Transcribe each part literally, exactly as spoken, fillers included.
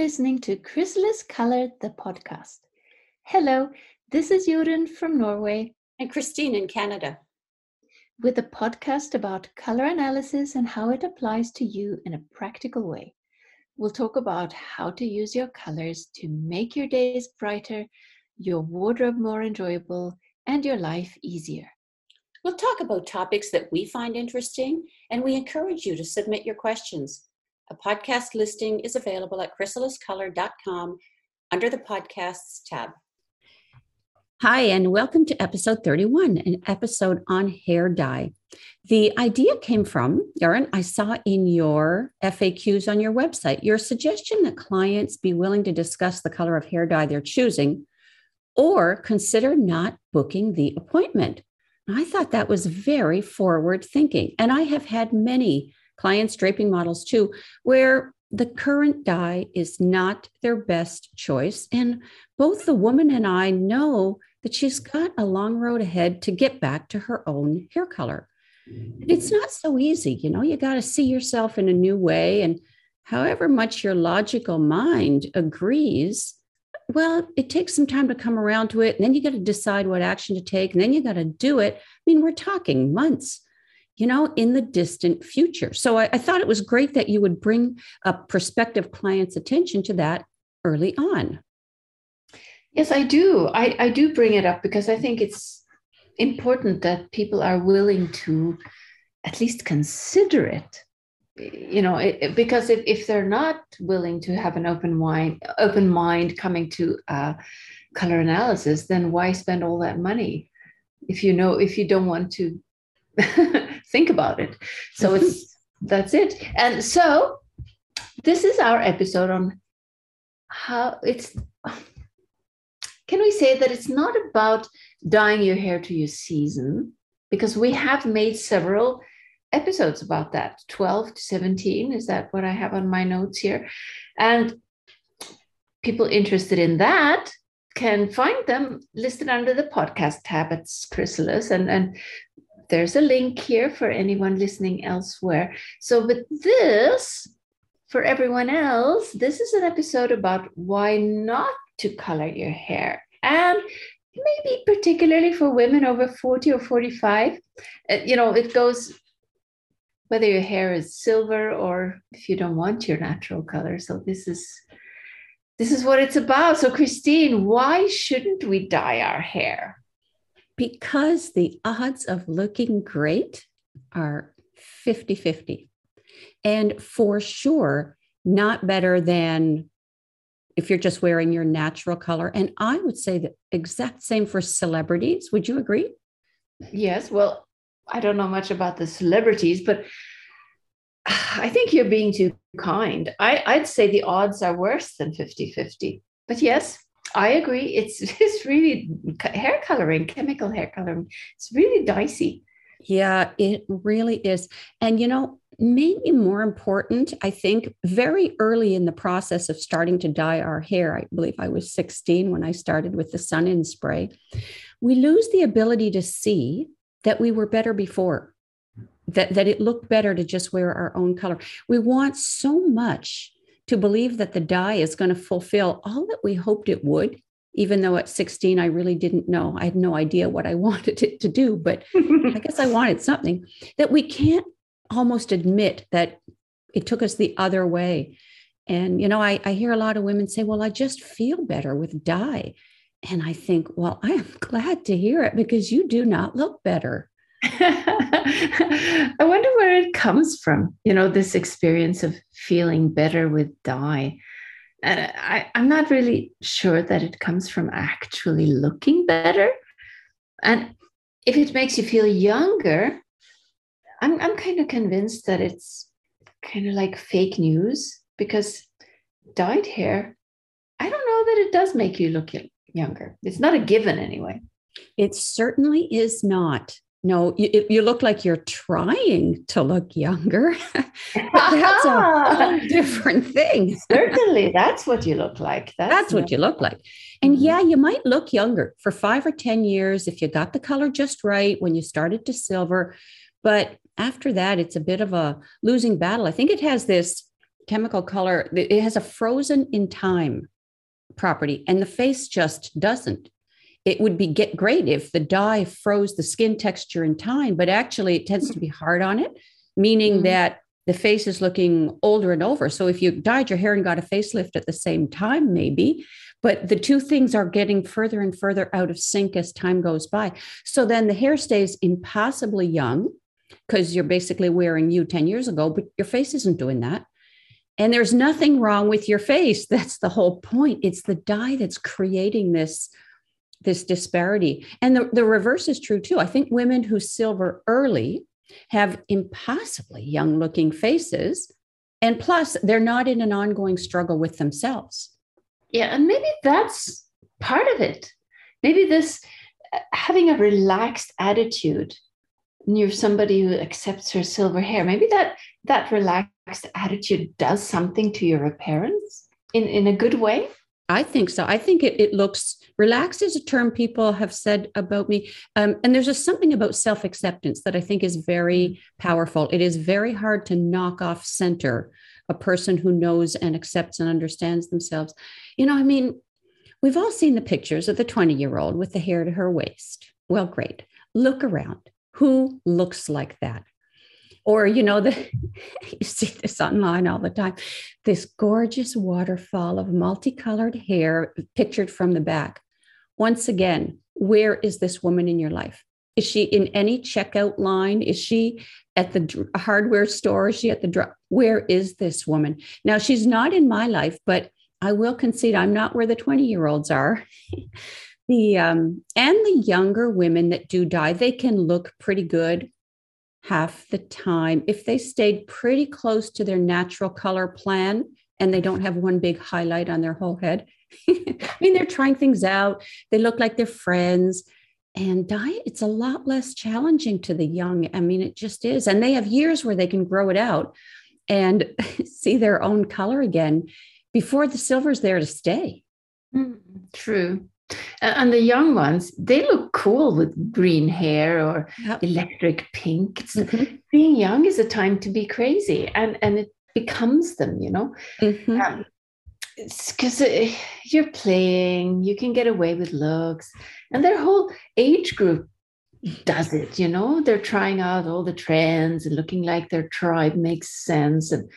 listening to Chrysalis Color, the podcast. Hello, this is Jorunn from Norway. And Christine in Canada. With a podcast about color analysis and how it applies to you in a practical way. We'll talk about how to use your colors to make your days brighter, your wardrobe more enjoyable, and your life easier. We'll talk about topics that we find interesting, and we encourage you to submit your questions. A podcast listing is available at chrysalis color dot com under the Podcasts tab. Hi, and welcome to episode thirty-one, an episode on hair dye. The idea came from, Jorunn, I saw in your F A Qs on your website, your suggestion that clients be willing to discuss the color of hair dye they're choosing or consider not booking the appointment. I thought that was very forward thinking, and I have had many clients, draping models too, where the current dye is not their best choice. And both the woman and I know that she's got a long road ahead to get back to her own hair color. It's not so easy. You know, you got to see yourself in a new way. And however much your logical mind agrees, well, it takes some time to come around to it. And then you got to decide what action to take. And then you got to do it. I mean, we're talking months, you know, in the distant future. So I, I thought it was great that you would bring a prospective client's attention to that early on. Yes, I do. I, I do bring it up because I think it's important that people are willing to at least consider it. You know, it, because if, if they're not willing to have an open mind, open mind coming to uh, color analysis, then why spend all that money if you know if you don't want to think about it? So it's that's it. And so this is our episode on how it's. Can we say that it's not about dyeing your hair to your season? Because we have made several episodes about that, twelve to seventeen. Is that what I have on my notes here? And people interested in that can find them listed under the podcast tab at Chrysalis. And, and there's a link here for anyone listening elsewhere. So, but this, for everyone else, this is an episode about why not to color your hair. And maybe particularly for women over forty or forty-five, uh, you know, it goes whether your hair is silver or if you don't want your natural color. So this is this is what it's about. So Christine, why shouldn't we dye our hair? Because the odds of looking great are fifty-fifty. And for sure, not better than if you're just wearing your natural color. And I would say the exact same for celebrities. Would you agree? Yes. Well, I don't know much about the celebrities, but I think you're being too kind. I, I'd say the odds are worse than fifty-fifty. But yes, I agree. It's, it's really hair coloring, chemical hair coloring. It's really dicey. Yeah, it really is. And, you know, maybe more important, I think, very early in the process of starting to dye our hair, I believe I was sixteen when I started with the Sun-In spray, we lose the ability to see that we were better before, that, that it looked better to just wear our own color. We want so much to believe that the dye is going to fulfill all that we hoped it would, even though at sixteen, I really didn't know. I had no idea what I wanted it to do, but I guess I wanted something that we can't almost admit that it took us the other way. And, you know, I, I hear a lot of women say, well, I just feel better with dye. And I think, well, I am glad to hear it because you do not look better. I wonder where it comes from, you know, this experience of feeling better with dye. And I, I'm not really sure that it comes from actually looking better. And if it makes you feel younger, I'm I'm kind of convinced that it's kind of like fake news because dyed hair, I don't know that it does make you look younger. It's not a given anyway. It certainly is not. No, you, you look like you're trying to look younger. That's a whole different thing. Certainly, that's what you look like. That's, that's what you look like. And mm-hmm. yeah, you might look younger for five or ten years if you got the color just right when you started to silver. But after that, it's a bit of a losing battle. I think it has this chemical color, it has a frozen in time property, and the face just doesn't. It would be get great if the dye froze the skin texture in time, but actually it tends to be hard on it, meaning mm-hmm. that the face is looking older and older. So if you dyed your hair and got a facelift at the same time, maybe, but the two things are getting further and further out of sync as time goes by. So then the hair stays impossibly young because you're basically wearing you ten years ago, but your face isn't doing that. And there's nothing wrong with your face. That's the whole point. It's the dye that's creating this, this disparity. And the, the reverse is true too. I think women who silver early have impossibly young looking faces. And plus they're not in an ongoing struggle with themselves. Yeah. And maybe that's part of it. Maybe this uh, having a relaxed attitude, and you're somebody who accepts her silver hair, maybe that, that relaxed attitude does something to your appearance in, in a good way. I think so. I think it, it looks relaxed is a term people have said about me. Um, and there's just something about self-acceptance that I think is very powerful. It is very hard to knock off center a person who knows and accepts and understands themselves. You know, I mean, we've all seen the pictures of the twenty-year-old with the hair to her waist. Well, great. Look around. Who looks like that? Or, you know, the, you see this online all the time, this gorgeous waterfall of multicolored hair pictured from the back. Once again, where is this woman in your life? Is she in any checkout line? Is she at the hardware store? Is she at the drug? Where is this woman? Now, she's not in my life, but I will concede I'm not where the twenty-year-olds are. the um, and the younger women that do dye, they can look pretty good half the time if they stayed pretty close to their natural color plan and they don't have one big highlight on their whole head. I mean, they're trying things out. They look like they're friends. And dye, it's a lot less challenging to the young. I mean, it just is. And they have years where they can grow it out and see their own color again before the silver's there to stay. Mm, true. And the young ones, they look cool with green hair or yep. electric pink. It's, mm-hmm. Being young is a time to be crazy, and, and it becomes them, you know. Mm-hmm. Um, it's because uh, you're playing, you can get away with looks, and their whole age group does it, you know. They're trying out all the trends and looking like their tribe makes sense. And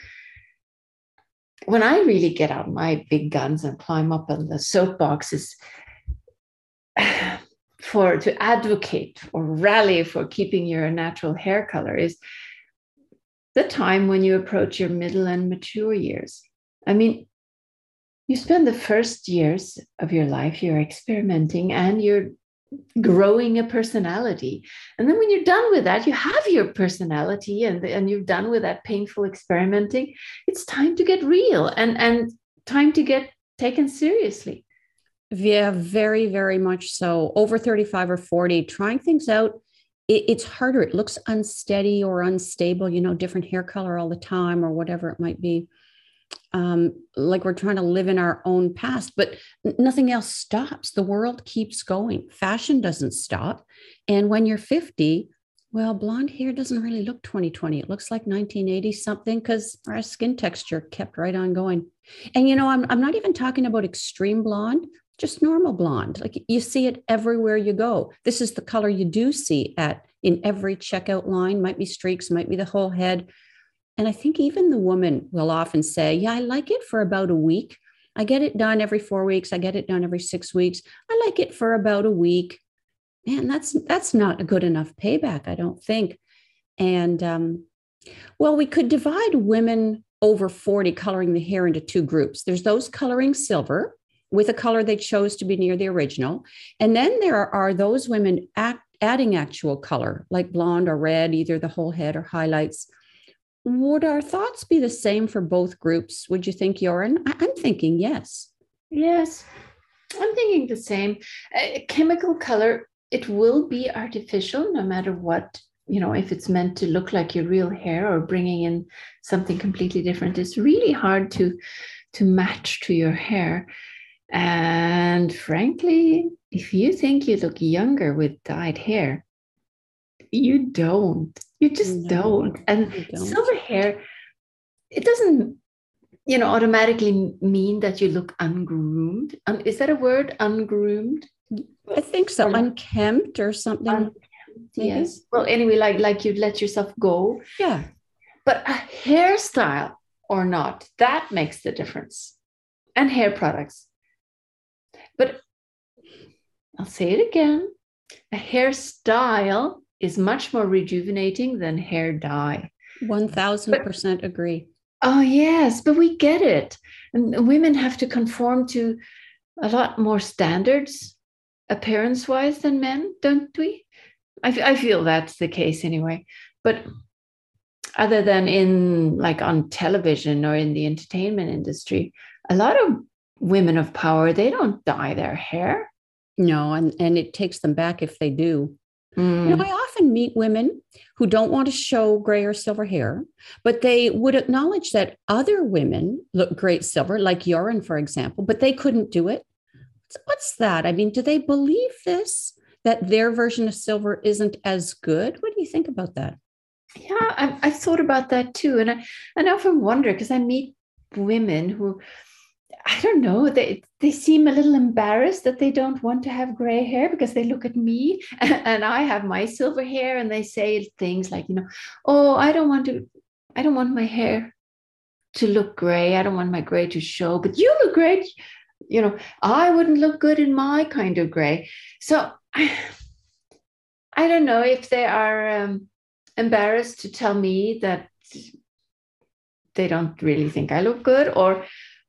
when I really get out my big guns and climb up on the soapboxes, for to advocate or rally for keeping your natural hair color is the time when you approach your middle and mature years. I mean, you spend the first years of your life, you're experimenting and you're growing a personality. And then when you're done with that, you have your personality and, and you're done with that painful experimenting. It's time to get real and, and time to get taken seriously. Yeah, very, very much so. Over thirty-five or forty, trying things out, it, it's harder. It looks unsteady or unstable, you know, different hair color all the time or whatever it might be. Um, like we're trying to live in our own past, but nothing else stops. The world keeps going. Fashion doesn't stop. And when you're fifty, well, blonde hair doesn't really look twenty twenty. It looks like nineteen eighty something because our skin texture kept right on going. And, you know, I'm, I'm not even talking about extreme blonde. Just normal blonde. Like you see it everywhere you go. This is the color you do see at in every checkout line. Might be streaks, might be the whole head. And I think even the woman will often say, yeah, I like it for about a week. I get it done every four weeks. I get it done every six weeks. I like it for about a week. Man, that's that's not a good enough payback, I don't think. And um, well, we could divide women over forty coloring the hair into two groups. There's those coloring silver with a color they chose to be near the original. And then there are, are those women act, adding actual color, like blonde or red, either the whole head or highlights. Would our thoughts be the same for both groups? Would you think, Jorunn? I- I'm thinking yes. Yes, I'm thinking the same. Uh, chemical color, it will be artificial no matter what, you know, if it's meant to look like your real hair or bringing in something completely different. It's really hard to, to match to your hair. And frankly, if you think you look younger with dyed hair, you don't. You just no, don't. And don't. Silver hair, it doesn't you know, automatically mean that you look ungroomed. Um, is that a word, ungroomed? I think so. Or not? Unkempt or something. Unkempt, maybe? yes. Well, anyway, like like you'd let yourself go. Yeah. But a hairstyle or not, that makes the difference. And hair products. But I'll say it again. A hairstyle is much more rejuvenating than hair dye. one thousand percent agree. Oh, yes, but we get it. And women have to conform to a lot more standards, appearance-wise, than men, don't we? I, I feel that's the case anyway. But other than in like on television or in the entertainment industry, a lot of women of power, they don't dye their hair. No, and, and it takes them back if they do. Mm. You know, I often meet women who don't want to show gray or silver hair, but they would acknowledge that other women look great silver, like Joran, for example, but they couldn't do it. So what's that? I mean, do they believe this, that their version of silver isn't as good? What do you think about that? Yeah, I've, I've thought about that too. And I, and I often wonder, because I meet women who, I don't know, they, they seem a little embarrassed that they don't want to have gray hair because they look at me and, and I have my silver hair, and they say things like, you know, oh, I don't want to, I don't want my hair to look gray. I don't want my gray to show, but you look great. You know, I wouldn't look good in my kind of gray. So I, I don't know if they are um, embarrassed to tell me that they don't really think I look good, or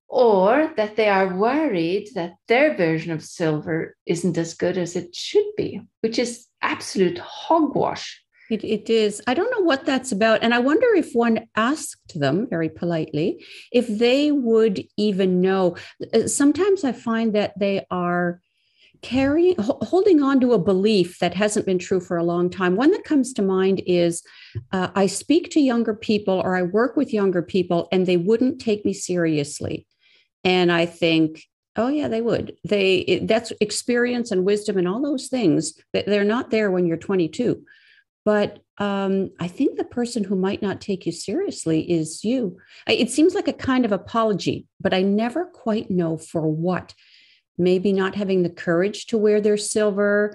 or that they are worried that their version of silver isn't as good as it should be, which is absolute hogwash. It, it is. I don't know what that's about. And I wonder if one asked them very politely, if they would even know. Sometimes I find that they are carrying, holding on to a belief that hasn't been true for a long time. One that comes to mind is uh, I speak to younger people, or I work with younger people, and they wouldn't take me seriously. And I think, oh yeah, they would. They it, that's experience and wisdom and all those things. They're not there when you're twenty-two. But um, I think the person who might not take you seriously is you. It seems like a kind of apology, but I never quite know for what. Maybe not having the courage to wear their silver,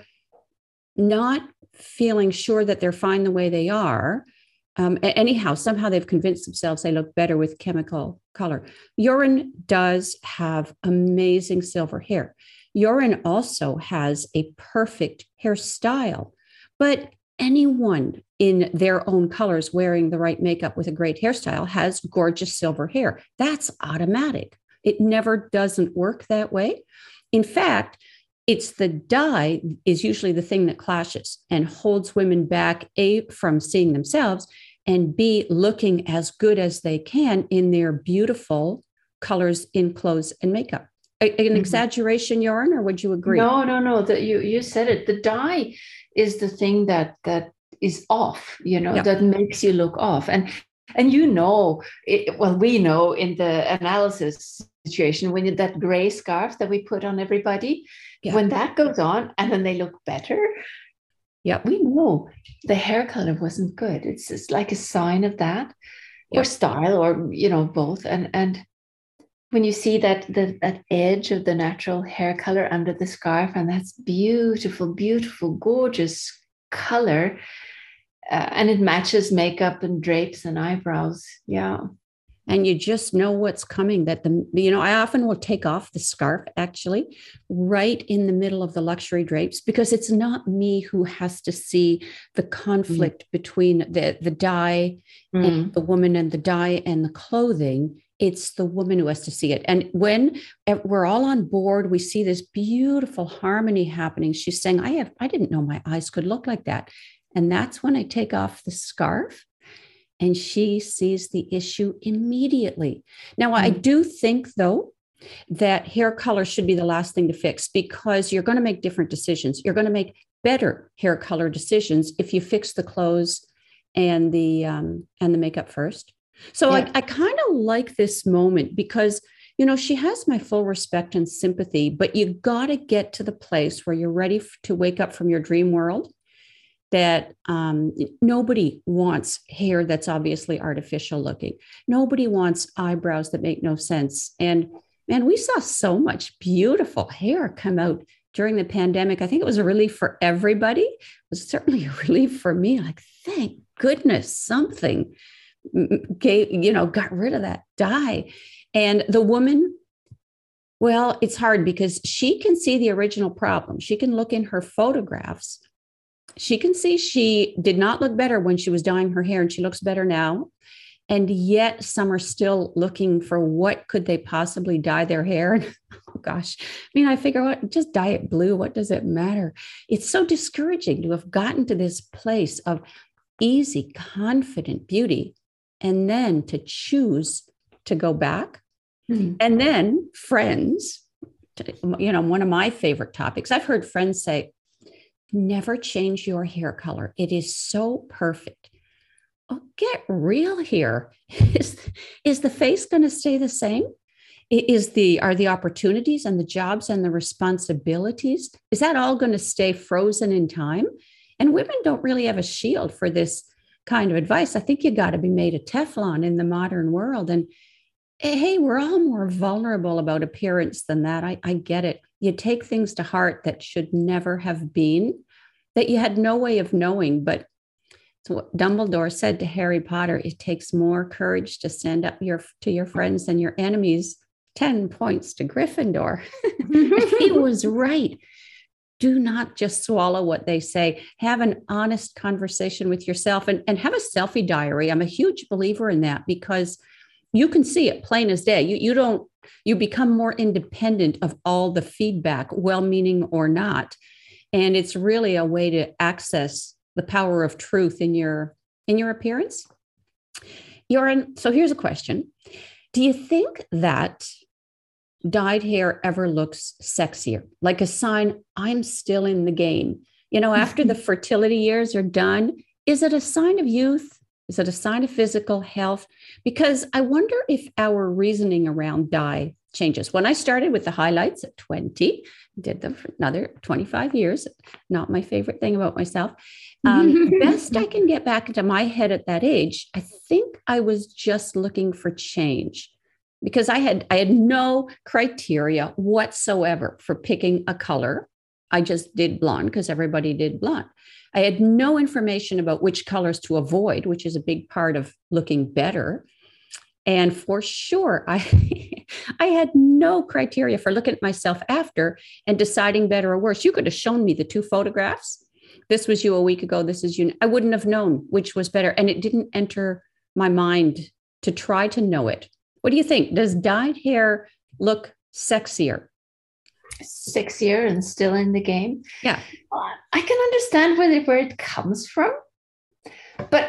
not feeling sure that they're fine the way they are. Um, anyhow, somehow they've convinced themselves they look better with chemical color. Joran does have amazing silver hair. Joran also has a perfect hairstyle, but anyone in their own colors wearing the right makeup with a great hairstyle has gorgeous silver hair. That's automatic. It never doesn't work that way. In fact, it's the dye is usually the thing that clashes and holds women back, A, from seeing themselves, and B, looking as good as they can in their beautiful colors in clothes and makeup. An mm-hmm. exaggeration, Joran, or would you agree? No, no, no. The, you you said it. The dye is the thing that that is off, you know, yep. that makes you look off. And and you know, it, well, we know in the analysis situation, when you, that gray scarf that we put on everybody, yeah. when that goes on and then they look better, yeah, we know the hair color wasn't good. It's just like a sign of that, yep. or style, or you know, both. And and when you see that the, that edge of the natural hair color under the scarf, and that's beautiful, beautiful, gorgeous color, uh, and it matches makeup and drapes and eyebrows, yeah. And you just know what's coming. That the, you know, I often will take off the scarf actually right in the middle of the luxury drapes, because it's not me who has to see the conflict mm. between the, the dye mm. and the woman, and the dye and the clothing. It's the woman who has to see it. And when we're all on board, we see this beautiful harmony happening. She's saying, I have, I didn't know my eyes could look like that. And that's when I take off the scarf. And she sees the issue immediately. Now, mm. I do think, though, that hair color should be the last thing to fix, because you're going to make different decisions. You're going to make better hair color decisions if you fix the clothes and the um, and the makeup first. So yeah. I, I kind of like this moment, because, you know, she has my full respect and sympathy, but you got to get to the place where you're ready to wake up from your dream world, that um, nobody wants hair that's obviously artificial looking. Nobody wants eyebrows that make no sense. And man, we saw so much beautiful hair come out during the pandemic. I think it was a relief for everybody. It was certainly a relief for me. Like, thank goodness something gave, you know, got rid of that dye. And the woman, well, it's hard because she can see the original problem. She can look in her photographs. She can see she did not look better when she was dyeing her hair, and she looks better now. And yet some are still looking for what could they possibly dye their hair. Oh gosh. I mean, I figure out, just dye it blue. What does it matter? It's so discouraging to have gotten to this place of easy, confident beauty, and then to choose to go back. Mm-hmm. And then friends, you know, one of my favorite topics, I've heard friends say, never change your hair color. It is so perfect. Oh, get real here. Is, is the face going to stay the same? Is the, are the opportunities and the jobs and the responsibilities, is that all going to stay frozen in time? And women don't really have a shield for this kind of advice. I think you got to be made of Teflon in the modern world. And hey, we're all more vulnerable about appearance than that. I, I get it. You take things to heart that should never have been, that you had no way of knowing. But so what Dumbledore said to Harry Potter, it takes more courage to stand up your, to your friends than your enemies. ten points to Gryffindor. He was right. Do not just swallow what they say. Have an honest conversation with yourself, and, and have a selfie diary. I'm a huge believer in that, because you can see it plain as day. You, you don't, you become more independent of all the feedback, well-meaning or not. And it's really a way to access the power of truth in your, in your appearance. You're in, so here's a question. Do you think that dyed hair ever looks sexier? Like a sign, I'm still in the game. You know, after the fertility years are done, is it a sign of youth? Is it a sign of physical health? Because I wonder if our reasoning around dye changes. When I started with the highlights at twenty, did them for another twenty-five years, not my favorite thing about myself. Um, best I can get back into my head at that age, I think I was just looking for change, because I had, I had no criteria whatsoever for picking a color. I just did blonde because everybody did blonde. I had no information about which colors to avoid, which is a big part of looking better. And for sure, I, I had no criteria for looking at myself after and deciding better or worse. You could have shown me the two photographs. This was you a week ago. This is you. I wouldn't have known which was better. And it didn't enter my mind to try to know it. What do you think? Does dyed hair look sexier? Sexier and still in the game? Yeah. I can understand where, where it comes from. But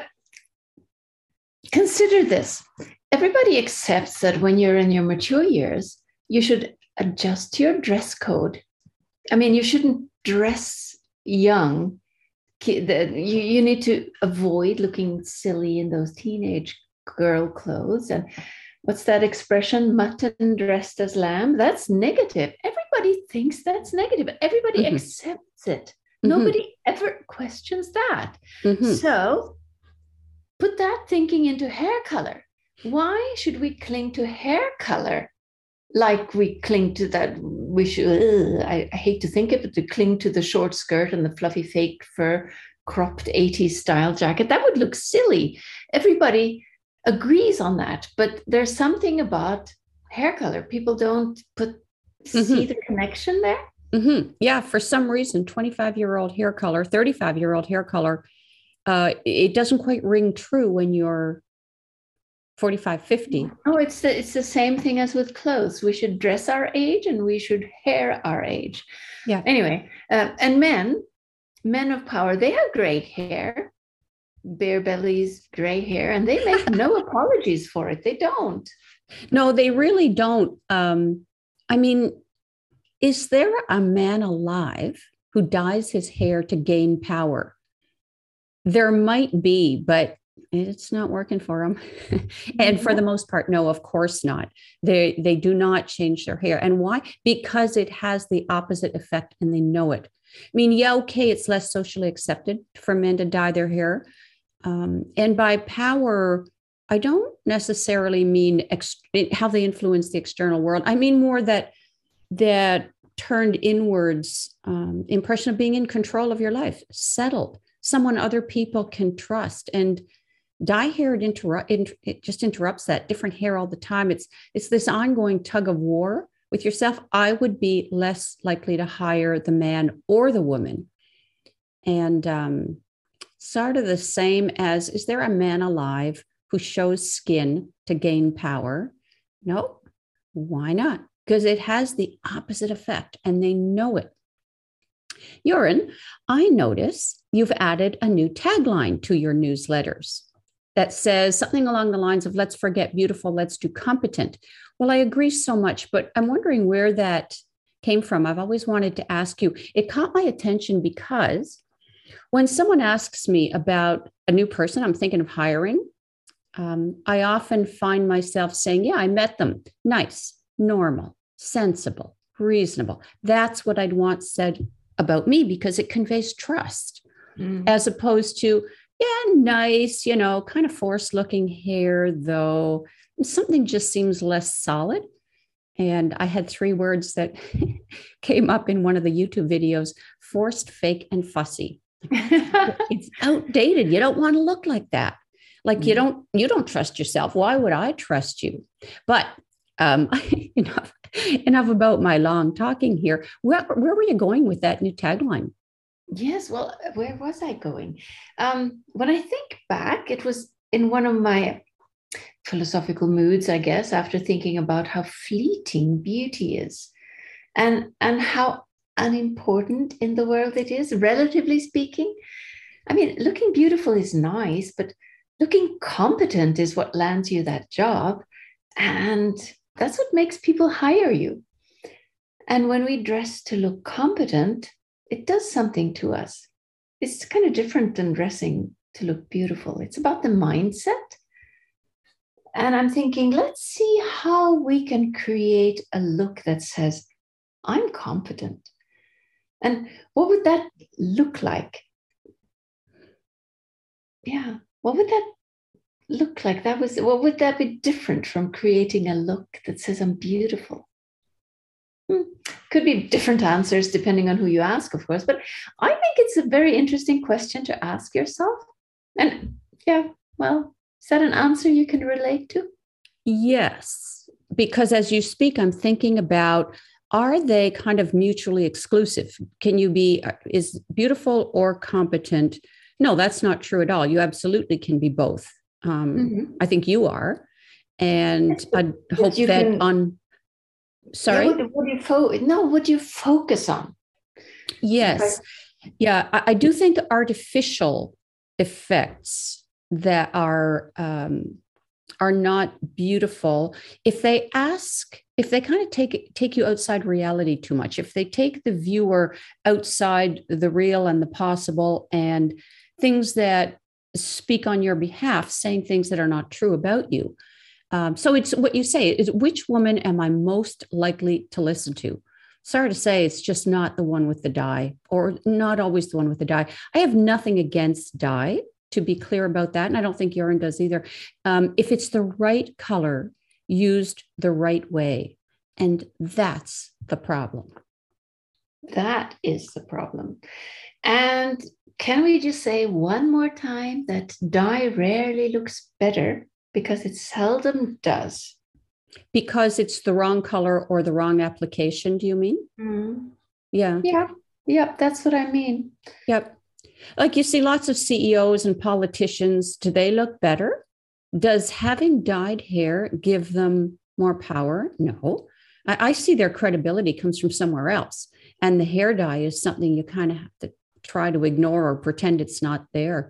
consider this. Everybody accepts that when you're in your mature years, you should adjust your dress code. I mean, you shouldn't dress young. You, you need to avoid looking silly in those teenage girl clothes. And what's that expression? Mutton dressed as lamb? That's negative. Everybody thinks that's negative. Everybody mm-hmm. accepts it. Mm-hmm. Nobody ever questions that. Mm-hmm. So put that thinking into hair color. Why should we cling to hair color like we cling to that? We should, ugh, I, I hate to think of it, to cling to the short skirt and the fluffy fake fur cropped eighties style jacket. That would look silly. Everybody agrees on that, but there's something about hair color. People don't put mm-hmm. see the connection there. Mm-hmm. Yeah, for some reason, twenty-five-year-old hair color, thirty-five-year-old hair color, uh, it doesn't quite ring true when you're forty-five, fifty. Oh, it's the, it's the same thing as with clothes. We should dress our age and we should hair our age. Yeah. Anyway, uh, and men, men of power, they have great hair. Bare bellies, gray hair, and they make no apologies for it. They don't. No, they really don't. Um, I mean, is there a man alive who dyes his hair to gain power? There might be, but it's not working for them. And for the most part, no, of course not. They, they do not change their hair. And why? Because it has the opposite effect and they know it. I mean, yeah, okay, it's less socially accepted for men to dye their hair. Um, and by power, I don't necessarily mean ex- how they influence the external world. I mean more that that turned inwards um, impression of being in control of your life, settled, someone other people can trust. And dye hair, it, interrupt, it, it just interrupts that. Different hair all the time. It's it's this ongoing tug of war with yourself. I would be less likely to hire the man or the woman. And um, sort of the same as, is there a man alive who shows skin to gain power? No. Why not? Because it has the opposite effect and they know it. Joran, I notice you've added a new tagline to your newsletters that says something along the lines of, let's forget beautiful, let's do competent. Well, I agree so much, but I'm wondering where that came from. I've always wanted to ask you. It caught my attention because when someone asks me about a new person I'm thinking of hiring, um, I often find myself saying, yeah, I met them. Nice, normal, sensible, reasonable. That's what I'd want said about me because it conveys trust, mm. as opposed to, yeah, nice, you know, kind of forced looking hair, though something just seems less solid. And I had three words that came up in one of the YouTube videos: forced, fake, and fussy. It's outdated. You don't want to look like that. Like mm. you don't, you don't trust yourself. Why would I trust you? But um, enough, enough about my long talking here. Where, where were you going with that new tagline? Yes, well, where was I going? Um, when I think back, it was in one of my philosophical moods, I guess, after thinking about how fleeting beauty is and, and how unimportant in the world it is, relatively speaking. I mean, looking beautiful is nice, but looking competent is what lands you that job. And that's what makes people hire you. And when we dress to look competent, it does something to us. It's kind of different than dressing to look beautiful. It's about the mindset. And I'm thinking, let's see how we can create a look that says, I'm competent. And what would that look like? Yeah, what would that look like? That was, what would that be different from creating a look that says I'm beautiful? Hmm. Could be different answers depending on who you ask, of course, but I think it's a very interesting question to ask yourself. And yeah, well, is that an answer you can relate to? Yes, because as you speak, I'm thinking about, are they kind of mutually exclusive? Can you be, is beautiful or competent? No, that's not true at all. You absolutely can be both. Um, mm-hmm. I think you are. And I hope that can, on, sorry? Yeah, what, what do you fo- no, what do you focus on? Yes. Right. Yeah, I, I do think artificial effects that are um, are not beautiful, if they ask, if they kind of take take you outside reality too much, if they take the viewer outside the real and the possible and things that speak on your behalf, saying things that are not true about you. Um, so it's what you say is, which woman am I most likely to listen to? Sorry to say, it's just not the one with the dye, or not always the one with the dye. I have nothing against dye, to be clear about that. And I don't think Joran does either. Um, if it's the right color used the right way. And that's the problem. That is the problem. And can we just say one more time that dye rarely looks better, because it seldom does? Because it's the wrong color or the wrong application, do you mean? Mm. Yeah. Yeah. Yep. That's what I mean. Yep. Like you see lots of C E Os and politicians, do they look better? Does having dyed hair give them more power? No. I, I see their credibility comes from somewhere else. And the hair dye is something you kind of have to try to ignore or pretend it's not there.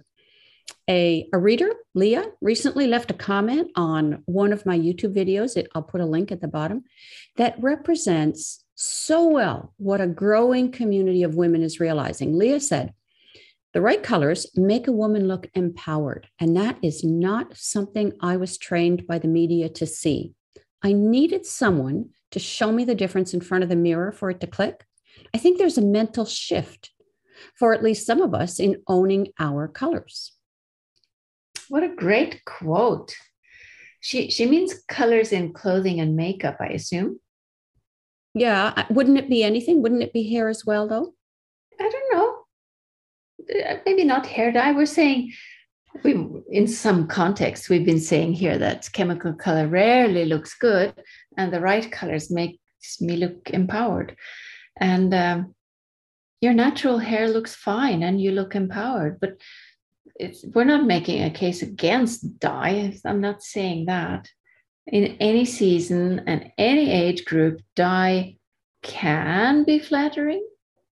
A, a reader, Leah, recently left a comment on one of my YouTube videos. It, I'll put a link at the bottom, that represents so well what a growing community of women is realizing. Leah said, the right colors make a woman look empowered, and that is not something I was trained by the media to see. I needed someone to show me the difference in front of the mirror for it to click. I think there's a mental shift for at least some of us in owning our colors. What a great quote. She she means colors in clothing and makeup, I assume. Yeah. Wouldn't it be anything? Wouldn't it be hair as well, though? I don't know. Maybe not hair dye. We're saying, we, in some context, we've been saying here that chemical color rarely looks good, and the right colors makes me look empowered. And um, your natural hair looks fine and you look empowered, but it's, we're not making a case against dye. I'm not saying that. In any season and any age group, dye can be flattering.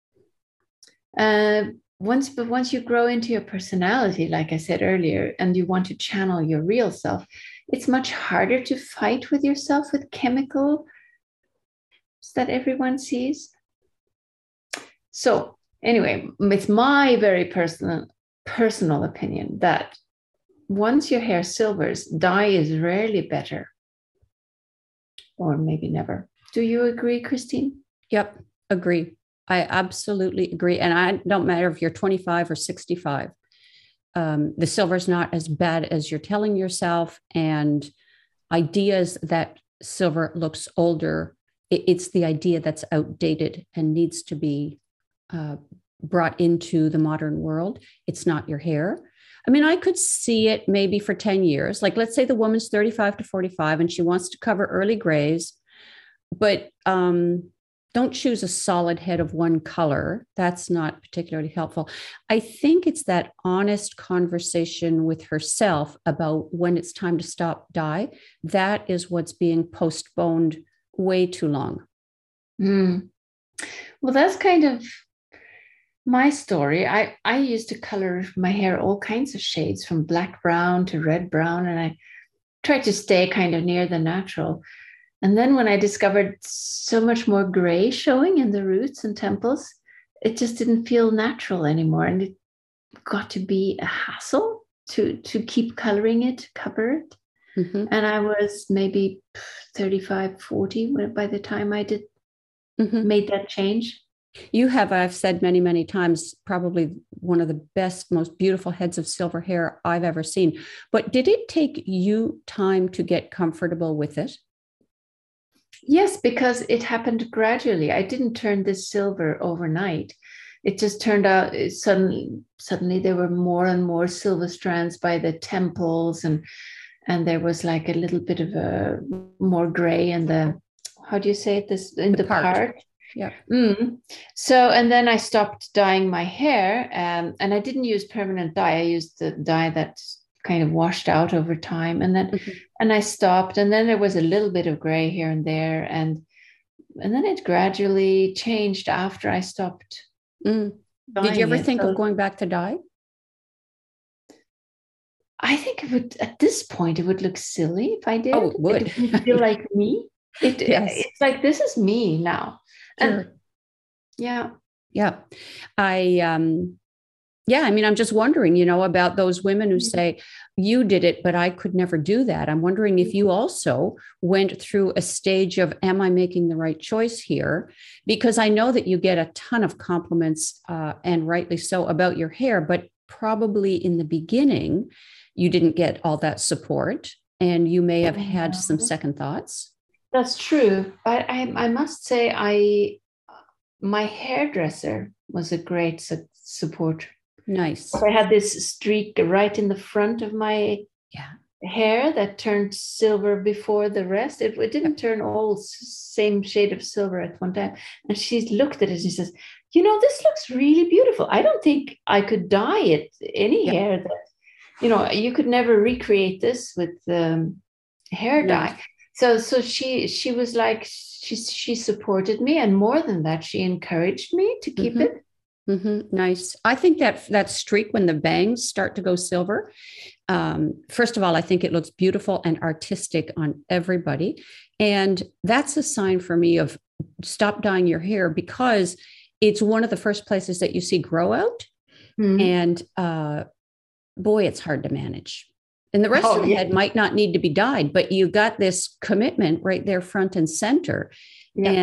Uh, once, but once you grow into your personality, like I said earlier, and you want to channel your real self, it's much harder to fight with yourself with chemicals that everyone sees. So anyway, it's my very personal personal opinion that once your hair silvers, dye is rarely better, or maybe never. Do you agree, Christine? Yep, agree. I absolutely agree. And I don't matter if you're twenty-five or sixty-five. Um, the silver is not as bad as you're telling yourself. And ideas that silver looks older, it, it's the idea that's outdated and needs to be uh, brought into the modern world. It's not your hair. I mean, I could see it maybe for ten years. Like, let's say the woman's thirty-five to forty-five and she wants to cover early grays, but um, don't choose a solid head of one color. That's not particularly helpful. I think it's that honest conversation with herself about when it's time to stop dye. That is what's being postponed way too long. Mm. Well, that's kind of my story. I, I used to color my hair all kinds of shades, from black brown to red brown, and I tried to stay kind of near the natural. And then when I discovered so much more gray showing in the roots and temples, it just didn't feel natural anymore. And it got to be a hassle to, to keep coloring it, to cover it. Mm-hmm. And I was maybe thirty-five, forty by the time I did mm-hmm. made that change. You have, I've said many, many times, probably one of the best, most beautiful heads of silver hair I've ever seen. But did it take you time to get comfortable with it? Yes, because it happened gradually. I didn't turn this silver overnight. It just turned out suddenly, suddenly there were more and more silver strands by the temples, and and there was like a little bit of a more gray in the, how do you say it, this in the, the part. part. Yeah. Mm. So, and then I stopped dyeing my hair, um, and I didn't use permanent dye. I used the dye that kind of washed out over time, and then mm-hmm. and I stopped, and then there was a little bit of gray here and there, and and then it gradually changed after I stopped. Mm. Did you ever it. think so, of going back to dye? I think it would, at this point, it would look silly if I did. Oh, it would. It would feel like me. It, yes. It's like, this is me now. Sure. And yeah. Yeah. I, um, yeah, I mean, I'm just wondering, you know, about those women who say, you did it, but I could never do that. I'm wondering if you also went through a stage of, am I making the right choice here? Because I know that you get a ton of compliments, uh, and rightly so, about your hair, but probably in the beginning, you didn't get all that support, and you may have had some second thoughts. That's true. But I, I must say, I, my hairdresser was a great su- support. Nice. I had this streak right in the front of my yeah. hair that turned silver before the rest. It, it didn't turn all same shade of silver at one time. And she looked at it and she says, you know, this looks really beautiful. I don't think I could dye it, any yeah. hair that, you know, you could never recreate this with um, hair no. dye. So, so she, she was like, she, she supported me. And more than that, she encouraged me to keep mm-hmm. it. Mm-hmm. Nice. I think that that streak, when the bangs start to go silver, um, first of all, I think it looks beautiful and artistic on everybody. And that's a sign for me of stop dyeing your hair, because it's one of the first places that you see grow out. Mm-hmm. And uh, boy, it's hard to manage. And the rest oh, of the yeah. head might not need to be dyed, but you got this commitment right there front and center. Yeah. And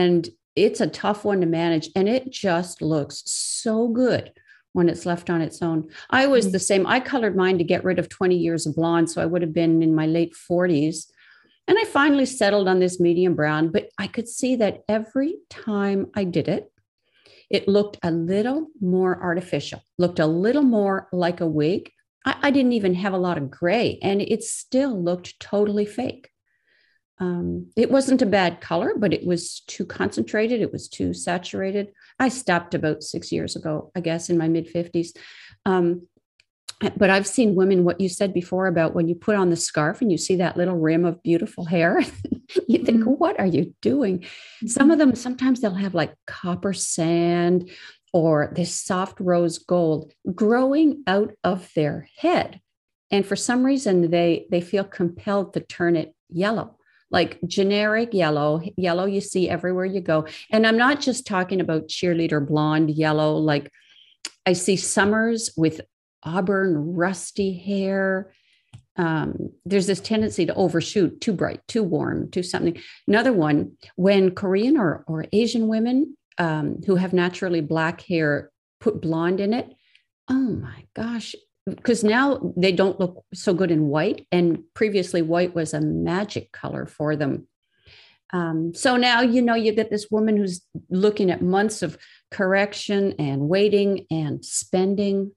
it's a tough one to manage, and it just looks so good when it's left on its own. I was mm-hmm. the same. I colored mine to get rid of twenty years of blonde. So I would have been in my late forties. And I finally settled on this medium brown, but I could see that every time I did it, it looked a little more artificial, looked a little more like a wig. I, I didn't even have a lot of gray, and it still looked totally fake. Um, it wasn't a bad color, but it was too concentrated. It was too saturated. I stopped about six years ago, I guess, in my mid fifties. Um, but I've seen women, what you said before about when you put on the scarf and you see that little rim of beautiful hair, you think, mm-hmm. what are you doing? Mm-hmm. Some of them, sometimes they'll have like copper sand or this soft rose gold growing out of their head. And for some reason, they, they feel compelled to turn it yellow. Like generic yellow, yellow you see everywhere you go. And I'm not just talking about cheerleader blonde yellow. Like I see summers with auburn, rusty hair. Um, there's this tendency to overshoot, too bright, too warm, too something. Another one, when Korean or, or Asian women um, who have naturally black hair put blonde in it, oh my gosh, because now they don't look so good in white. And previously white was a magic color for them. Um, so now, you know, you get this woman who's looking at months of correction and waiting and spending.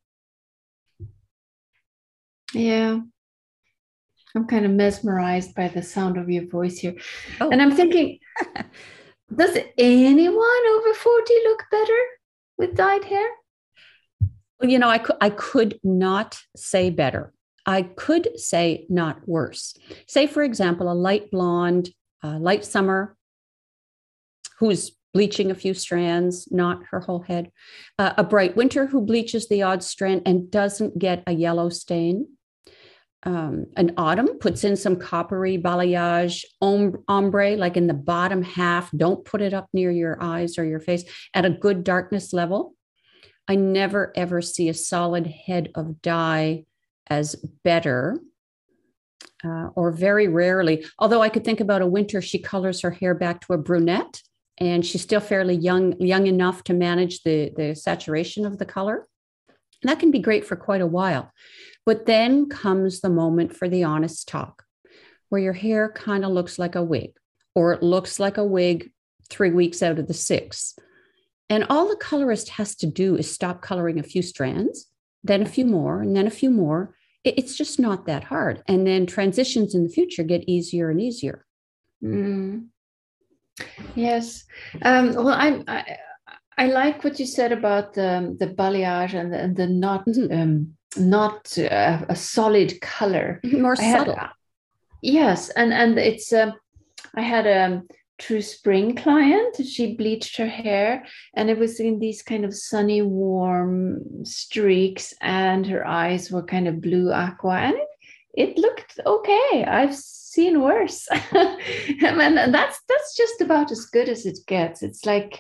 Yeah. I'm kind of mesmerized by the sound of your voice here. Oh. And I'm thinking, does anyone over forty look better with dyed hair? You know, I could, I could not say better. I could say not worse. Say, for example, a light blonde, uh, light summer, who's bleaching a few strands, not her whole head. Uh, a bright winter who bleaches the odd strand and doesn't get a yellow stain. Um, an autumn puts in some coppery balayage, ombre, like in the bottom half. Don't put it up near your eyes or your face at a good darkness level. I never, ever see a solid head of dye as better, uh, or very rarely. Although I could think about a winter, she colors her hair back to a brunette, and she's still fairly young, young enough to manage the, the saturation of the color. And that can be great for quite a while. But then comes the moment for the honest talk, where your hair kind of looks like a wig, or it looks like a wig three weeks out of the six. And all the colorist has to do is stop coloring a few strands, then a few more, and then a few more. It's just not that hard. And then transitions in the future get easier and easier. Mm. Yes. Um, well, I, I I like what you said about the, the balayage and the, and the not mm-hmm. um, not uh, a solid color. More I subtle. Had, yes. And, and it's, uh, I had a True Spring client. She bleached her hair and it was in these kind of sunny, warm streaks, and her eyes were kind of blue aqua, and it, it looked okay. I've seen worse. And that's, that's just about as good as it gets. It's like,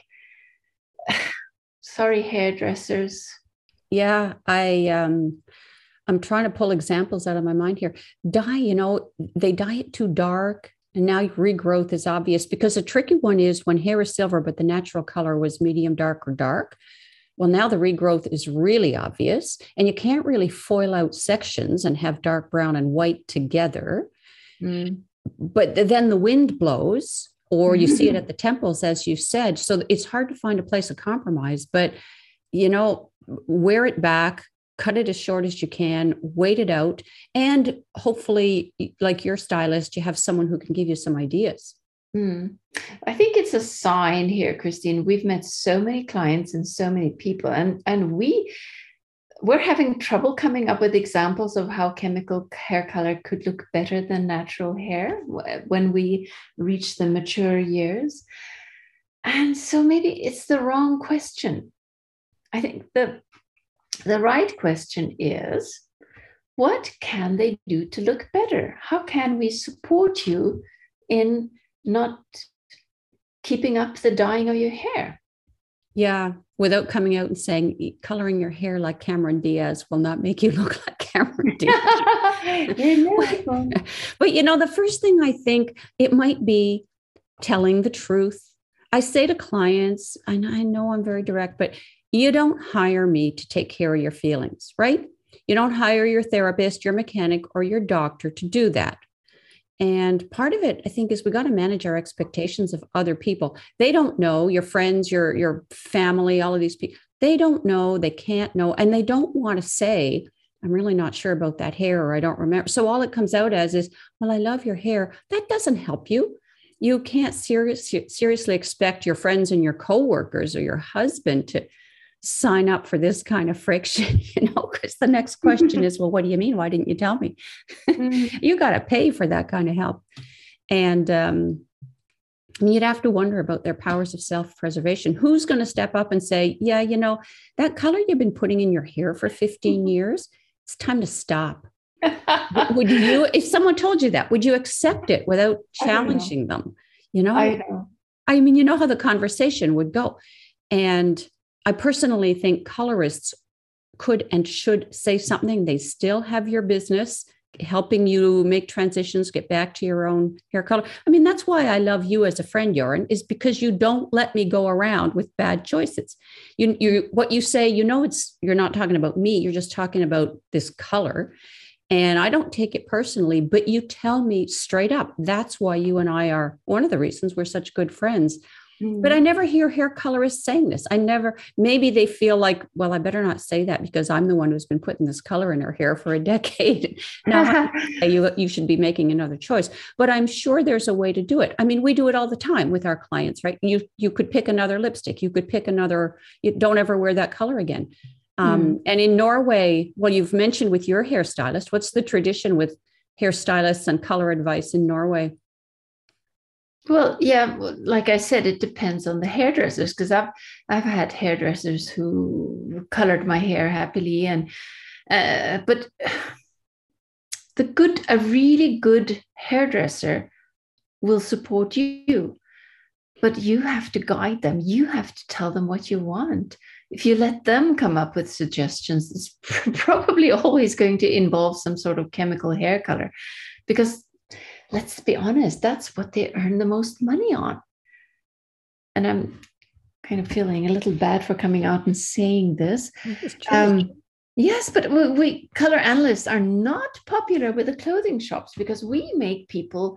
sorry, hairdressers. Yeah, I um, I'm trying to pull examples out of my mind here. Dye, you know, they dye it too dark, and now regrowth is obvious, because a tricky one is when hair is silver, but the natural color was medium dark or dark. Well, now the regrowth is really obvious, and you can't really foil out sections and have dark brown and white together. Mm. But then the wind blows, or you see it at the temples, as you said. So it's hard to find a place of compromise, but, you know, wear it back, cut it as short as you can, wait it out. And hopefully, like your stylist, you have someone who can give you some ideas. Mm. I think it's a sign here, Christine. We've met so many clients and so many people, and, and we, we're having trouble coming up with examples of how chemical hair color could look better than natural hair when we reach the mature years. And so maybe it's the wrong question. I think the, the right question is, what can they do to look better? How can we support you in not keeping up the dyeing of your hair? Yeah, without coming out and saying coloring your hair like Cameron Diaz will not make you look like Cameron Diaz. But, you know, the first thing I think, it might be telling the truth. I say to clients, and I know I'm very direct, but you don't hire me to take care of your feelings, right? You don't hire your therapist, your mechanic, or your doctor to do that. And part of it, I think, is we got to manage our expectations of other people. They don't know, your friends, your, your family, all of these people, they don't know, they can't know, and they don't want to say, I'm really not sure about that hair, or I don't remember. So all it comes out as is, well, I love your hair. That doesn't help you. You can't serious, seriously expect your friends and your coworkers or your husband to sign up for this kind of friction, you know, because the next question is, well, what do you mean? Why didn't you tell me? You got to pay for that kind of help. And um, I mean, you'd have to wonder about their powers of self-preservation. Who's going to step up and say, yeah, you know, that color you've been putting in your hair for fifteen years, it's time to stop. Would you, if someone told you that, would you accept it without challenging them? You know, I know. I mean, you know how the conversation would go. And I personally think colorists could and should say something. They still have your business, helping you make transitions, get back to your own hair color. I mean, that's why I love you as a friend, Jorunn, is because you don't let me go around with bad choices. You, you, what you say, you know, it's, you're not talking about me. You're just talking about this color. And I don't take it personally, but you tell me straight up. That's why you and I are one of the reasons we're such good friends. Mm. But I never hear hair colorists saying this. I never, maybe they feel like, well, I better not say that because I'm the one who's been putting this color in her hair for a decade. Now you, you should be making another choice. But I'm sure there's a way to do it. I mean, we do it all the time with our clients, right? You, you could pick another lipstick. You could pick another, you don't ever wear that color again. Um, mm. And in Norway, well, you've mentioned with your hairstylist, what's the tradition with hairstylists and color advice in Norway? Well, yeah, like I said, it depends on the hairdressers, because I've I've had hairdressers who colored my hair happily, and uh, but the good, a really good hairdresser will support you, but you have to guide them. You have to tell them what you want. If you let them come up with suggestions, it's probably always going to involve some sort of chemical hair color, because let's be honest, that's what they earn the most money on. And I'm kind of feeling a little bad for coming out and saying this. Um, yes, but we, we color analysts are not popular with the clothing shops because we make people,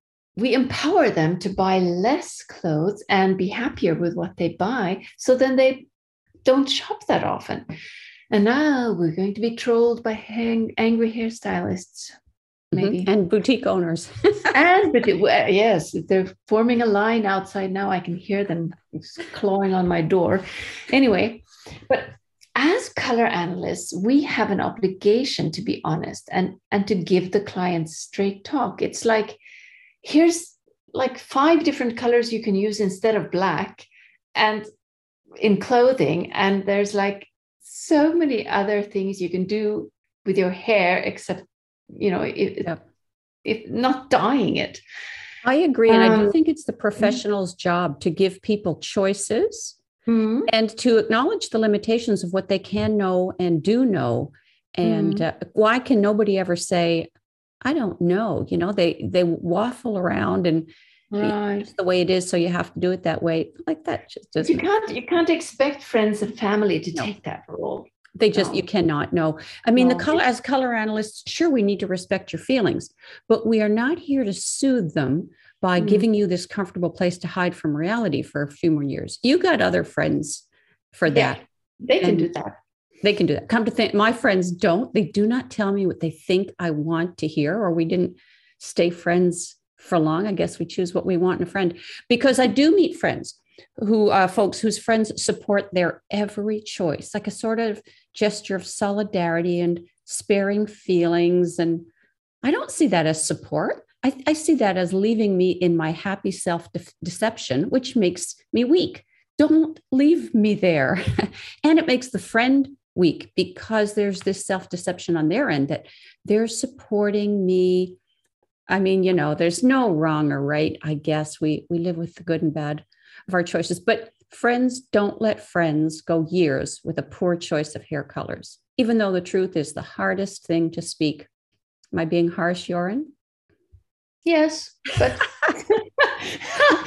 we empower them to buy less clothes and be happier with what they buy. So then they don't shop that often. And now we're going to be trolled by hang, angry hairstylists. Maybe. Mm-hmm. And boutique owners. And but yes, they're forming a line outside now. I can hear them clawing on my door. Anyway, but as color analysts, we have an obligation to be honest and, and to give the clients straight talk. It's like, here's like five different colors you can use instead of black and in clothing. And there's like so many other things you can do with your hair, except you know, if, yep. if not dyeing it. I agree. And um, I do think it's the professional's mm-hmm. job to give people choices mm-hmm. and to acknowledge the limitations of what they can know and do know. And mm-hmm. uh, why can nobody ever say, I don't know, you know, they, they waffle around and right. It's the way it is. So you have to do it that way. Like that. Just doesn't. You can't, you can't expect friends and family to no. take that role. They just, no. you cannot know. I mean, no. the color, as color analysts, sure, we need to respect your feelings, but we are not here to soothe them by mm. giving you this comfortable place to hide from reality for a few more years. You got other friends for that. Yeah, they can do that. They can do that. Come to think, my friends don't. They do not tell me what they think I want to hear, or we didn't stay friends for long. I guess we choose what we want in a friend, because I do meet friends who uh, folks whose friends support their every choice, like a sort of gesture of solidarity and sparing feelings. And I don't see that as support. I, I see that as leaving me in my happy self-deception, which makes me weak. Don't leave me there. And it makes the friend weak because there's this self-deception on their end that they're supporting me. I mean, you know, there's no wrong or right. I guess we we live with the good and bad of our choices, but friends don't let friends go years with a poor choice of hair colors, even though the truth is the hardest thing to speak. Am I being harsh, Jorunn? Yes, but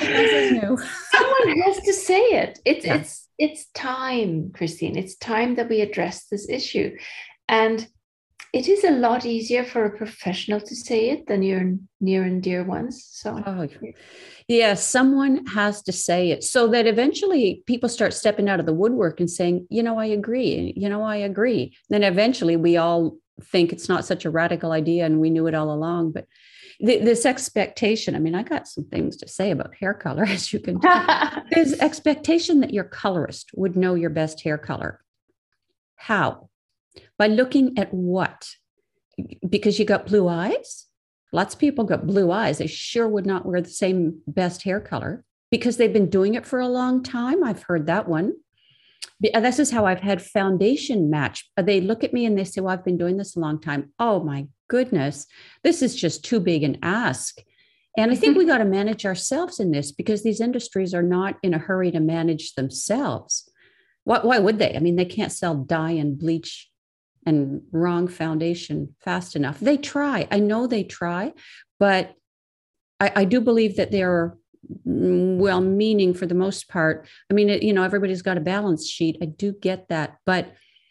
This is new. Someone has to say it. It's Yeah. it's it's time, Christine. It's time that we address this issue. And it is a lot easier for a professional to say it than your near and dear ones. So Oh, yeah, someone has to say it so that eventually people start stepping out of the woodwork and saying, you know, I agree. You know, I agree. Then eventually we all think it's not such a radical idea and we knew it all along. But th- this expectation, I mean, I got some things to say about hair color, as you can tell. There's expectation that your colorist would know your best hair color. How? By looking at what? Because you got blue eyes? Lots of people got blue eyes. They sure would not wear the same best hair color because they've been doing it for a long time. I've heard that one. This is how I've had foundation match. They look at me and they say, well, I've been doing this a long time. Oh my goodness, this is just too big an ask. And I think we got to manage ourselves in this because these industries are not in a hurry to manage themselves. Why, why would they? I mean, they can't sell dye and bleach and wrong foundation fast enough. They try. I know they try, but I, I do believe that they're well-meaning for the most part. I mean, it, you know, everybody's got a balance sheet. I do get that, but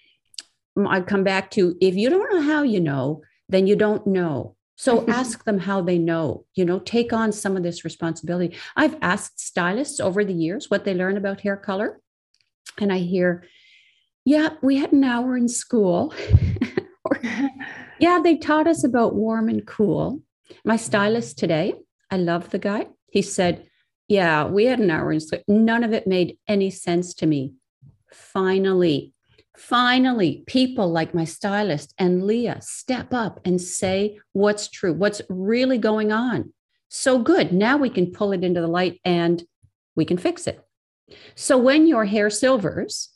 I come back to, if you don't know how you know, then you don't know. So ask them how they know, you know, take on some of this responsibility. I've asked stylists over the years what they learn about hair color. And I hear, yeah, we had an hour in school. Or, yeah, they taught us about warm and cool. My stylist today, I love the guy. He said, yeah, we had an hour in school. None of it made any sense to me. Finally, finally, people like my stylist and Leah step up and say what's true, what's really going on. So good. Now we can pull it into the light and we can fix it. So when your hair silvers,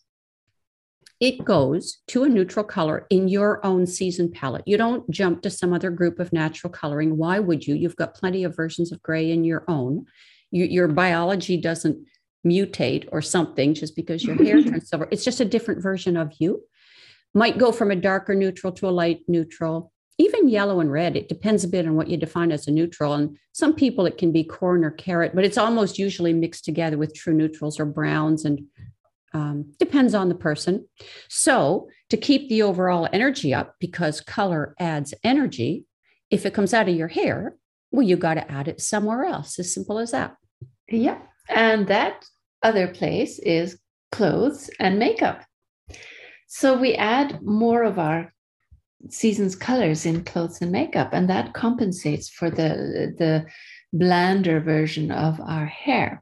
it goes to a neutral color in your own season palette. You don't jump to some other group of natural coloring. Why would you? You've got plenty of versions of gray in your own. You, your biology doesn't mutate or something just because your hair turns silver. It's just a different version of you. Might go from a darker neutral to a light neutral, even yellow and red. It depends a bit on what you define as a neutral. And some people, it can be corn or carrot, but it's almost usually mixed together with true neutrals or browns, and um, depends on the person. So to keep the overall energy up, because color adds energy, if it comes out of your hair, well, you got to add it somewhere else. As simple as that. Yeah. And that other place is clothes and makeup. So we add more of our season's colors in clothes and makeup, and that compensates for the, the blander version of our hair.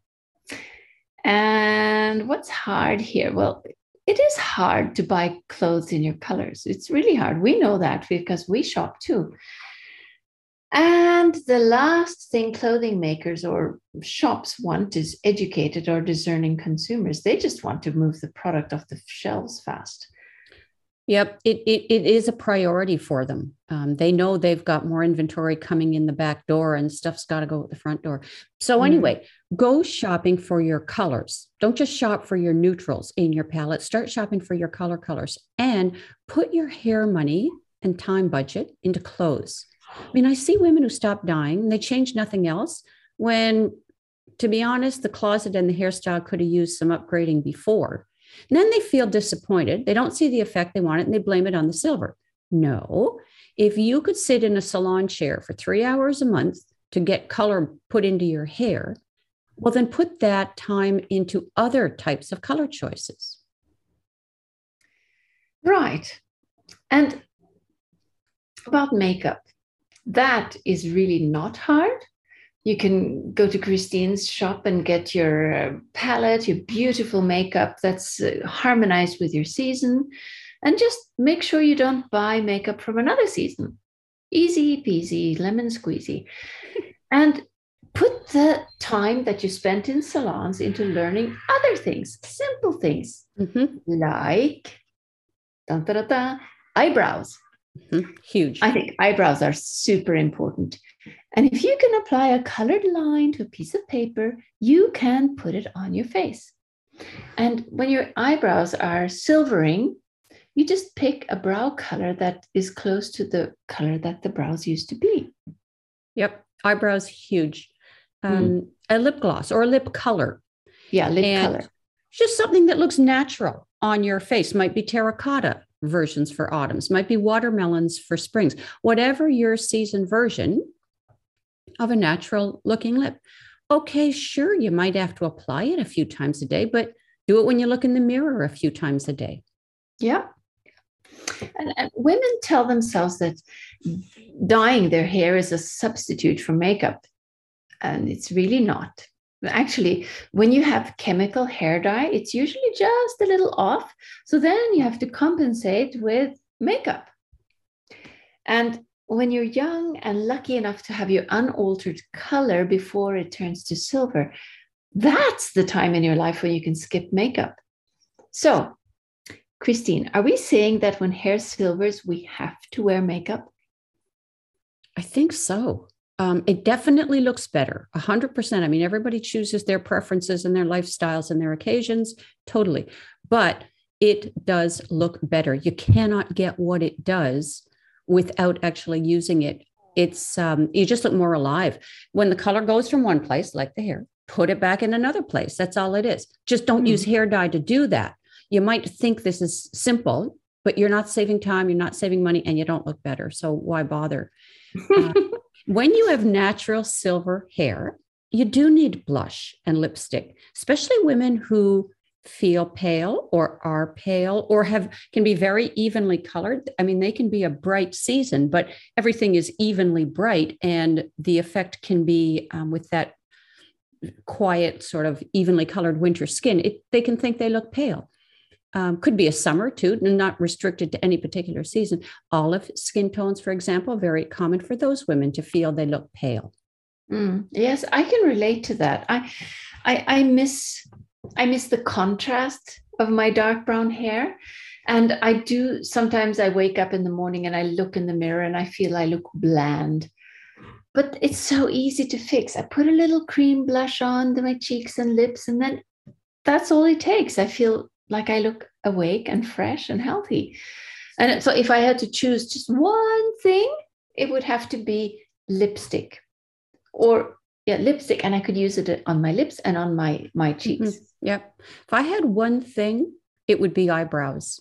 And what's hard here? Well, it is hard to buy clothes in your colors. It's really hard. We know that because we shop too. And the last thing clothing makers or shops want is educated or discerning consumers. They just want to move the product off the shelves fast. Yep, it, it, it is a priority for them. Um, they know they've got more inventory coming in the back door and stuff's got to go at the front door. So anyway, mm. go shopping for your colors. Don't just shop for your neutrals in your palette. Start shopping for your color colors and put your hair money and time budget into clothes. I mean, I see women who stop dyeing and they change nothing else when, to be honest, the closet and the hairstyle could have used some upgrading before. And then they feel disappointed. They don't see the effect they wanted and they blame it on the silver. No, if you could sit in a salon chair for three hours a month to get color put into your hair, well, then put that time into other types of color choices. Right. And about makeup, that is really not hard. You can go to Christine's shop and get your uh, palette, your beautiful makeup that's uh, harmonized with your season. And just make sure you don't buy makeup from another season. Easy peasy, lemon squeezy. And put the time that you spent in salons into learning other things, simple things, mm-hmm. like dun, dun, dun, dun, eyebrows. Mm-hmm. Huge. I think eyebrows are super important. And if you can apply a colored line to a piece of paper, you can put it on your face. And when your eyebrows are silvering, you just pick a brow color that is close to the color that the brows used to be. Yep. Eyebrows, huge. um, mm. a lip gloss or a lip color. Yeah, lip and color. Just something that looks natural on your face. Might be terracotta versions for autumns, might be watermelons for springs, whatever your season version of a natural looking lip. Okay, sure, you might have to apply it a few times a day, but do it when you look in the mirror a few times a day. Yeah. And, and women tell themselves that dyeing their hair is a substitute for makeup. And it's really not. Actually, when you have chemical hair dye, it's usually just a little off. So then you have to compensate with makeup. And when you're young and lucky enough to have your unaltered color before it turns to silver, that's the time in your life when you can skip makeup. So, Christine, are we saying that when hair silvers, we have to wear makeup? I think so. Um, it definitely looks better, one hundred percent. I mean, everybody chooses their preferences and their lifestyles and their occasions, totally. But it does look better. You cannot get what it does without actually using it. It's um, you just look more alive. When the color goes from one place, like the hair, put it back in another place. That's all it is. Just don't mm-hmm. use hair dye to do that. You might think this is simple, but you're not saving time, you're not saving money, and you don't look better. So why bother? Uh, when you have natural silver hair, you do need blush and lipstick, especially women who feel pale or are pale or have can be very evenly colored. I mean, they can be a bright season, but everything is evenly bright, and the effect can be um, with that quiet, sort of evenly colored winter skin. It, they can think they look pale. Um, could be a summer too, not restricted to any particular season. Olive skin tones, for example, very common for those women to feel they look pale. Mm, yes, I can relate to that. I, I, I miss, I miss the contrast of my dark brown hair, and I do. Sometimes I wake up in the morning and I look in the mirror and I feel I look bland. But it's so easy to fix. I put a little cream blush on to my cheeks and lips, and then that's all it takes. I feel like I look awake and fresh and healthy. And so if I had to choose just one thing, it would have to be lipstick or yeah, lipstick. And I could use it on my lips and on my, my cheeks. Mm-hmm. Yep. If I had one thing, it would be eyebrows.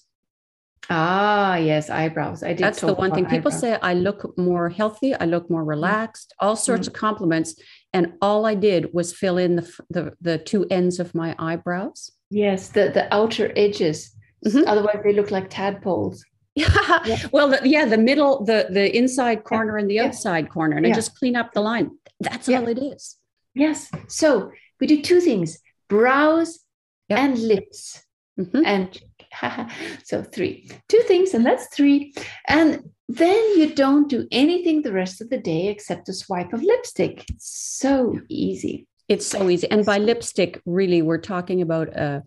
Ah, yes, eyebrows. I did. That's the one thing. People eyebrows. say I look more healthy. I look more relaxed, mm-hmm. all sorts mm-hmm. of compliments. And all I did was fill in the, the, the two ends of my eyebrows. Yes, the, the outer edges. Mm-hmm. Otherwise, they look like tadpoles. Yeah. yeah. Well, the, yeah, the middle, the, the inside corner yeah. and the yeah. outside corner, and yeah. I just clean up the line. That's yeah. all it is. Yes. So we do two things: brows yep. and lips. Mm-hmm. And so three, two things, and that's three. And then you don't do anything the rest of the day except a swipe of lipstick. It's so easy. It's so easy. And by lipstick, really, we're talking about a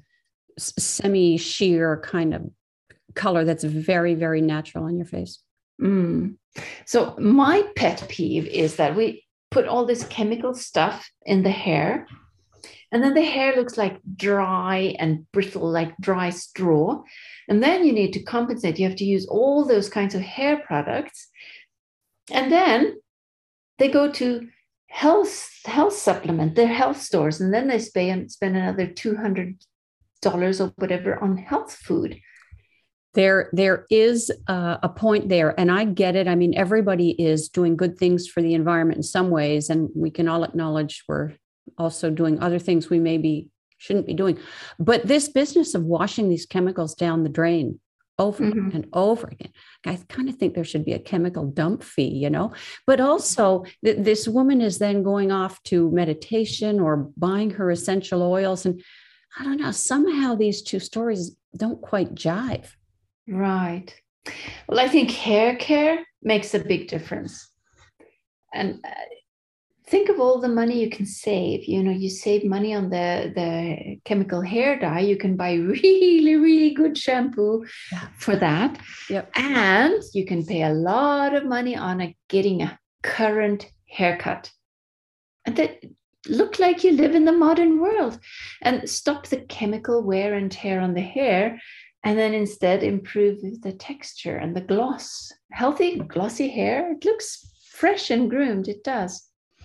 semi-sheer kind of color that's very, very natural on your face. Mm. So my pet peeve is that we put all this chemical stuff in the hair, and then the hair looks like dry and brittle, like dry straw. And then you need to compensate. You have to use all those kinds of hair products. And then they go to health health supplement, their health stores, and then they spend spend another two hundred dollars or whatever on health food. There, there is a, a point there, and I get it. I mean, everybody is doing good things for the environment in some ways, and we can all acknowledge we're also doing other things we maybe shouldn't be doing. But this business of washing these chemicals down the drain over mm-hmm. and over again, I kind of think there should be a chemical dump fee, you know, but also th- this woman is then going off to meditation or buying her essential oils. And I don't know, somehow these two stories don't quite jive. Right. Well, I think hair care makes a big difference. And uh, think of all the money you can save. You know, you save money on the, the chemical hair dye. You can buy really, really good shampoo yeah. for that. Yep. And you can pay a lot of money on a, getting a current haircut. And that look like you live in the modern world. And stop the chemical wear and tear on the hair. And then instead improve the texture and the gloss. Healthy, glossy hair, it looks fresh and groomed. It does.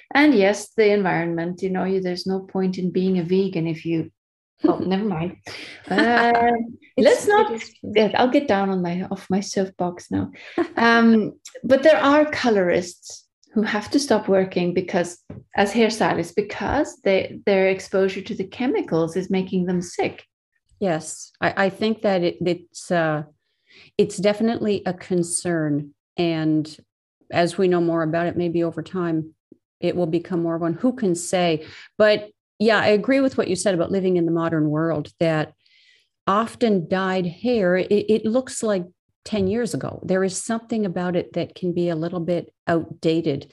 And yes, the environment, you know, you, there's no point in being a vegan if you, well, never mind. Uh, let's not, yeah, I'll get down on my, off my soapbox now. Um, but there are colorists who have to stop working because, as hairstylists, because they, their exposure to the chemicals is making them sick. Yes, I, I think that it, it's uh, it's definitely a concern. And as we know more about it, maybe over time, it will become more of one. Who can say? But yeah, I agree with what you said about living in the modern world, that often dyed hair, it, it looks like ten years ago. There is something about it that can be a little bit outdated.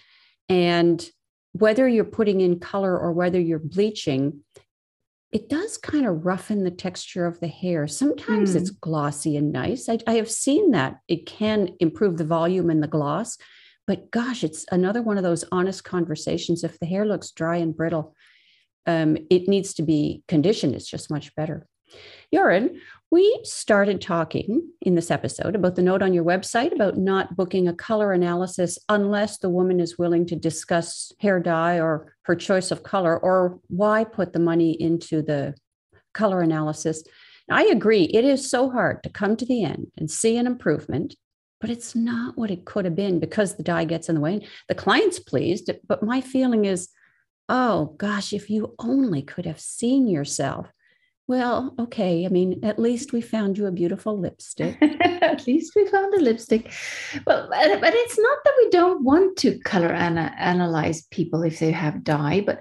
And whether you're putting in color or whether you're bleaching, it does kind of roughen the texture of the hair. Sometimes mm. it's glossy and nice. I, I have seen that. It can improve the volume and the gloss. But gosh, it's another one of those honest conversations. If the hair looks dry and brittle, um, it needs to be conditioned. It's just much better. Jorunn, we started talking in this episode about the note on your website about not booking a color analysis unless the woman is willing to discuss hair dye or her choice of color, or why put the money into the color analysis. Now, I agree. It is so hard to come to the end and see an improvement, but it's not what it could have been because the dye gets in the way. The client's pleased, but my feeling is, oh gosh, if you only could have seen yourself. Well, okay. I mean, at least we found you a beautiful lipstick. At least we found a lipstick. Well, but it's not that we don't want to color ana- analyze people if they have dye, but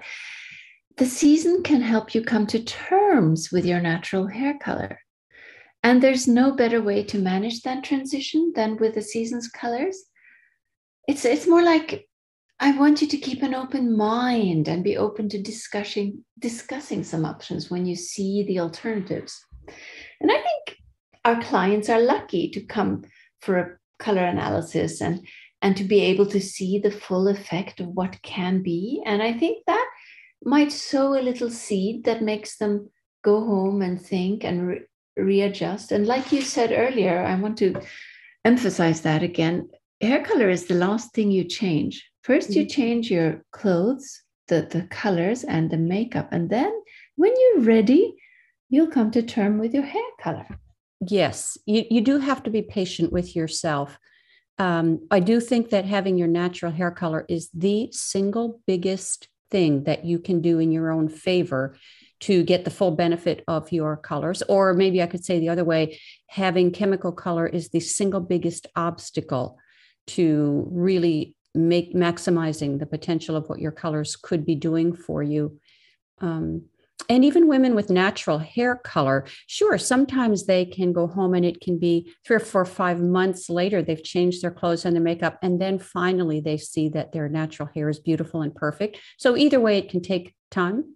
the season can help you come to terms with your natural hair color. And there's no better way to manage that transition than with the season's colors. It's, it's more like, I want you to keep an open mind and be open to discussing discussing some options when you see the alternatives. And I think our clients are lucky to come for a color analysis and, and to be able to see the full effect of what can be. And I think that might sow a little seed that makes them go home and think and re- readjust. And like you said earlier, I want to emphasize that again. Hair color is the last thing you change. First, you change your clothes, the, the colors and the makeup. And then when you're ready, you'll come to term with your hair color. Yes, you, you do have to be patient with yourself. Um, I do think that having your natural hair color is the single biggest thing that you can do in your own favor to get the full benefit of your colors. Or maybe I could say the other way, having chemical color is the single biggest obstacle to really make maximizing the potential of what your colors could be doing for you. Um, and even women with natural hair color, sure, sometimes they can go home and it can be three or four or five months later, they've changed their clothes and their makeup, and then finally they see that their natural hair is beautiful and perfect. So either way, it can take time.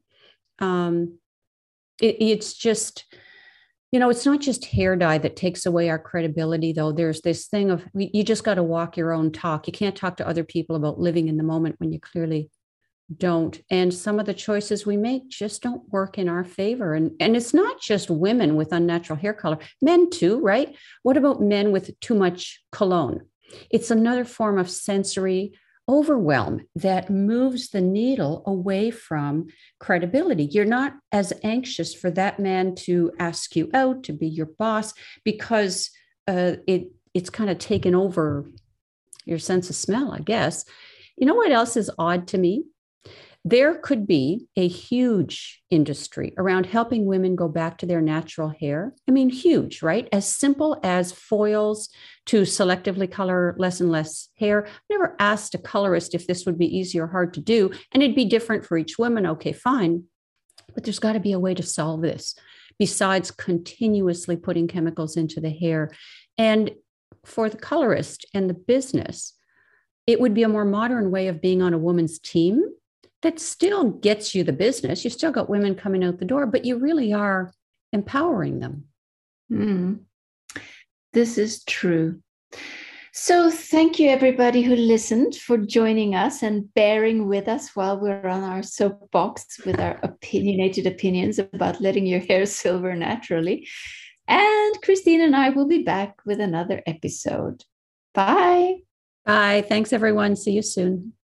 Um, it, it's just... You know, it's not just hair dye that takes away our credibility, though. There's this thing of you just got to walk your own talk. You can't talk to other people about living in the moment when you clearly don't. And some of the choices we make just don't work in our favor. And, and it's not just women with unnatural hair color, men too, right? What about men with too much cologne? It's another form of sensory overwhelm that moves the needle away from credibility. You're not as anxious for that man to ask you out, to be your boss, because uh, it it's kind of taken over your sense of smell, I guess. You know what else is odd to me? There could be a huge industry around helping women go back to their natural hair. I mean, huge, right? As simple as foils to selectively color less and less hair. I never asked a colorist if this would be easy or hard to do, and it'd be different for each woman. Okay, fine. But there's got to be a way to solve this besides continuously putting chemicals into the hair. And for the colorist and the business, it would be a more modern way of being on a woman's team that still gets you the business. You still got women coming out the door, but you really are empowering them. Mm. This is true. So thank you, everybody who listened, for joining us and bearing with us while we're on our soapbox with our opinionated opinions about letting your hair silver naturally. And Christine and I will be back with another episode. Bye. Bye. Thanks, everyone. See you soon.